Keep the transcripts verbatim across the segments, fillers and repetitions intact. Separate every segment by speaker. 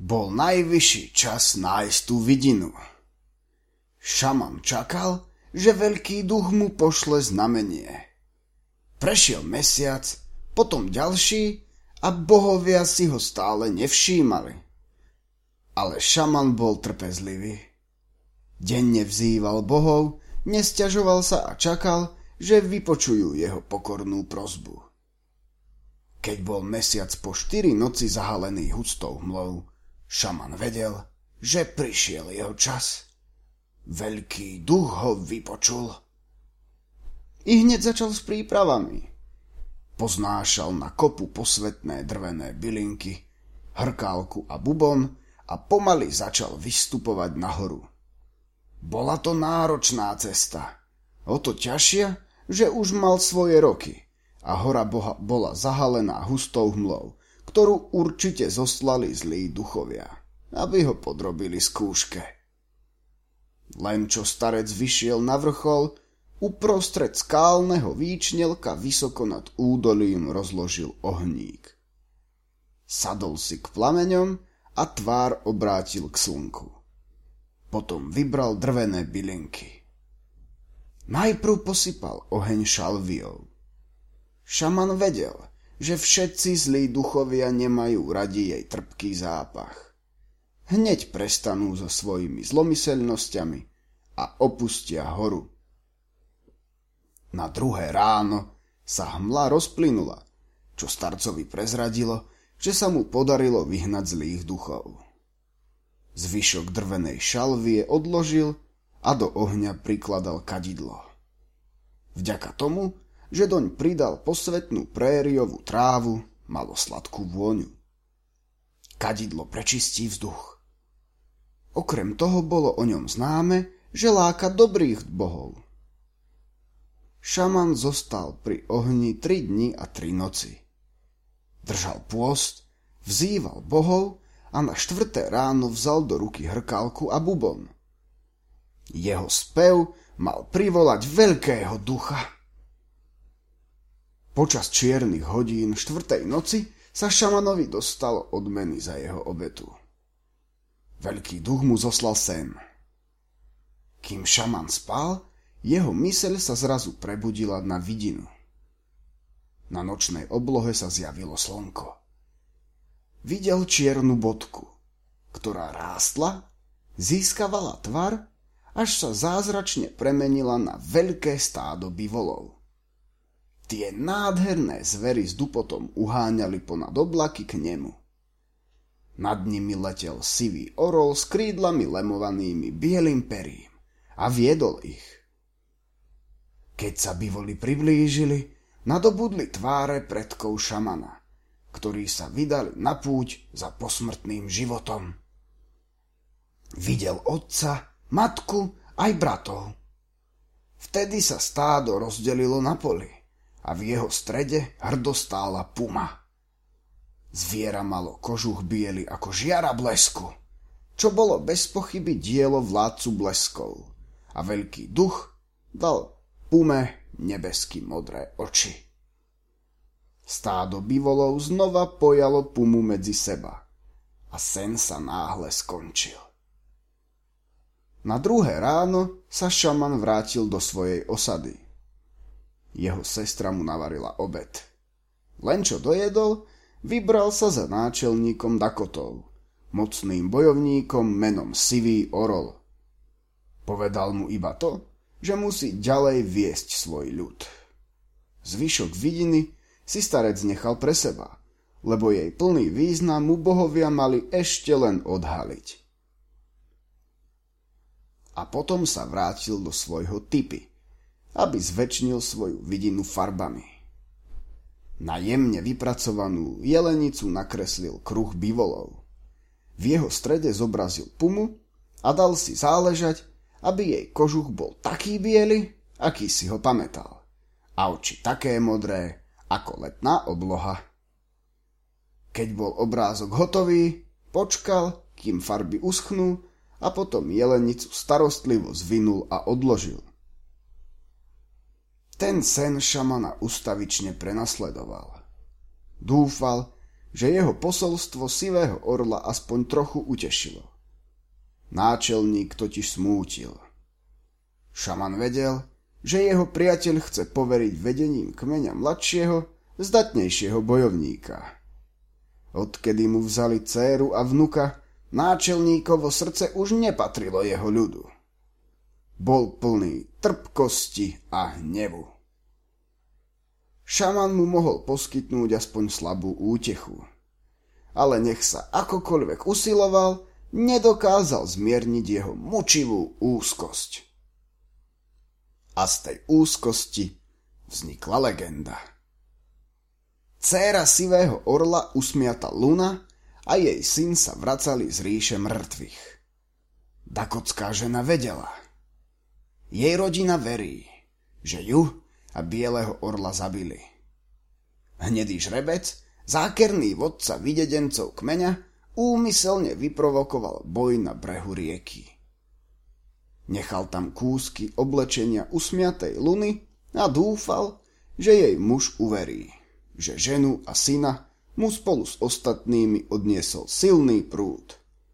Speaker 1: Bol najvyšší čas nájsť tú vidinu. Šaman čakal, že veľký duch mu pošle znamenie. Prešiel mesiac, potom ďalší a bohovia si ho stále nevšímali. Ale šaman bol trpezlivý. Denne vzýval bohov, nesťažoval sa a čakal, že vypočujú jeho pokornú prosbu. Keď bol mesiac po štyri noci zahalený hustou hmlou, šaman vedel, že prišiel jeho čas. Veľký duch ho vypočul. I hneď začal s prípravami. Poznášal na kopu posvetné drvené bylinky, hrkálku a bubon a pomaly začal vystupovať nahoru. Bola to náročná cesta. O to ťažšia, že už mal svoje roky a hora boha bola zahalená hustou hmlou, ktorú určite zoslali zlí duchovia, aby ho podrobili skúške. Len čo starec vyšiel na vrchol, uprostred skálneho výčnelka vysoko nad údolím rozložil ohník. Sadol si k plameňom a tvár obrátil k slnku. Potom vybral drvené bylinky. Najprv posypal oheň šalviou. Šaman vedel, že všetci zlí duchovia nemajú radi jej trpký zápach. Hneď prestanú so svojimi zlomyselnosťami a opustia horu. Na druhé ráno sa hmla rozplynula, čo starcovi prezradilo, že sa mu podarilo vyhnať zlých duchov. Zvyšok drvenej šalvie odložil a do ohňa prikladal kadidlo. Vďaka tomu, že doň pridal posvetnú prériovú trávu, malo sladkú vôňu. Kadidlo prečistí vzduch. Okrem toho bolo o ňom známe, že láka dobrých bohov. Šaman zostal pri ohni tri dni a tri noci. Držal pôst, vzýval bohov a na štvrté ráno vzal do ruky hrkálku a bubon. Jeho spev mal privolať veľkého ducha. Počas čiernych hodín štvrtej noci sa šamanovi dostalo odmeny za jeho obetu. Veľký duch mu zoslal sen. Kým šaman spal, jeho myseľ sa zrazu prebudila na vidinu. Na nočnej oblohe sa zjavilo slnko. Videl čiernu bodku, ktorá rástla, získavala tvar, až sa zázračne premenila na veľké stádo bivolov. Tie nádherné zvery s dupotom uháňali ponad oblaky k nemu. Nad nimi letel sivý orol s krídlami lemovanými bielým perím a viedol ich. Keď sa bivoli priblížili, nadobudli tváre predkov šamana, ktorí sa vydali na púť za posmrtným životom. Videl otca, matku aj bratov. Vtedy sa stádo rozdelilo na poli a v jeho strede hrdo stála puma. Zviera malo kožuch biely ako žiara blesku, čo bolo bez pochyby dielo vládcu bleskov, a veľký duch dal pume nebesky modré oči. Stádo bivolov znova pojalo pumu medzi seba a sen sa náhle skončil. Na druhé ráno sa šaman vrátil do svojej osady. Jeho sestra mu navarila obed. Len čo dojedol, vybral sa za náčelníkom Dakotov, mocným bojovníkom menom Sivý orol. Povedal mu iba to, že musí ďalej viesť svoj ľud. Zvyšok vidiny si starec nechal pre seba, lebo jej plný význam mu bohovia mali ešte len odhaliť. A potom sa vrátil do svojho tipy, aby zväčšnil svoju vidinu farbami. Na jemne vypracovanú jelenicu nakreslil kruh bivolov. V jeho strede zobrazil pumu a dal si záležať, aby jej kožuch bol taký biely, aký si ho pamätal, a oči také modré, ako letná obloha. Keď bol obrázok hotový, počkal, kým farby uschnú, a potom jelenicu starostlivo zvinul a odložil. Ten sen šamana ustavične prenasledoval. Dúfal, že jeho posolstvo sivého orla aspoň trochu utešilo. Náčelník totiž smútil. Šaman vedel, že jeho priateľ chce poveriť vedením kmeňa mladšieho, zdatnejšieho bojovníka. Odkedy mu vzali dcéru a vnuka, náčelníkovo srdce už nepatrilo jeho ľudu. Bol plný trpkosti a hnevu. Šaman mu mohol poskytnúť aspoň slabú útechu. Ale nech sa akokoľvek usiloval, nedokázal zmierniť jeho mučivú úzkosť. A z tej úzkosti vznikla legenda. Dcéra sivého orla, usmiata Luna, a jej syn sa vracali z ríše mŕtvych. Dakotská žena vedela. Jej rodina verí, že ju a bieleho orla zabili. Hnedý žrebec, zákerný vodca videdencov kmeňa, úmyselne vyprovokoval boj na brehu rieky. Nechal tam kúsky oblečenia usmiatej Luny a dúfal, že jej muž uverí, že ženu a syna mu spolu s ostatnými odniesol silný prúd.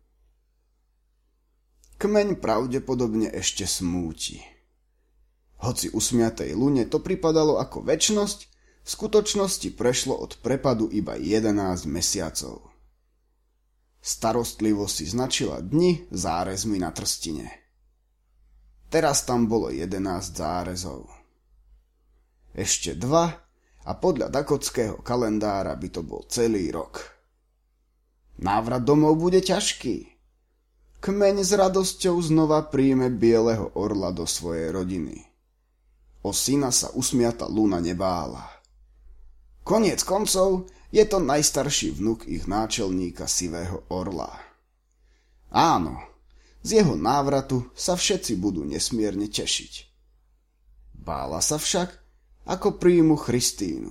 Speaker 1: Kmeň pravdepodobne ešte smúti. Hoci usmiatej Lune to pripadalo ako večnosť, v skutočnosti prešlo od prepadu iba jedenásť mesiacov. Starostlivo si značila dni zárezmi na trstine. Teraz tam bolo jedenásť zárezov. Ešte dva a podľa dakotského kalendára by to bol celý rok. Návrat domov bude ťažký. Kmeň s radosťou znova príjme bieleho orla do svojej rodiny. O syna sa usmiata Luna nebála. Koniec koncov je to najstarší vnuk ich náčelníka sivého orla. Áno, z jeho návratu sa všetci budú nesmierne tešiť. Bála sa však, ako príjmu Christínu.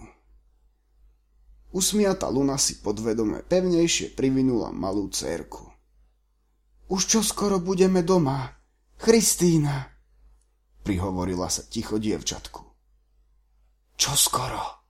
Speaker 1: Usmiata Luna si podvedome pevnejšie privinula malú dcérku. Už čoskoro budeme doma, Christína, prihovorila sa ticho dievčatku. Čoskoro?